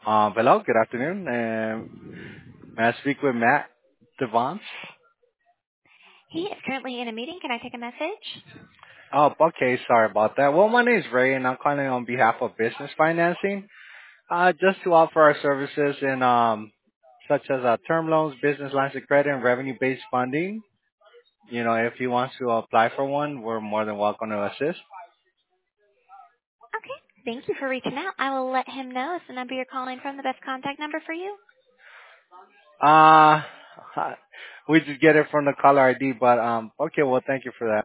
Hello, good afternoon. May I speak with Matt Devons? He is currently in a meeting. Can I take a message? Oh, okay, sorry about that. Well, my name is Ray, and I'm calling on behalf of Business Financing, just to offer our services in such as term loans, business lines of credit, and revenue-based funding. If he wants to apply for one, we're more than welcome to assist. Okay. Thank you for reaching out. I will let him know. Is the number you're calling from the best contact number for you? Uh, we just get it from the caller ID, but okay, well, thank you for that.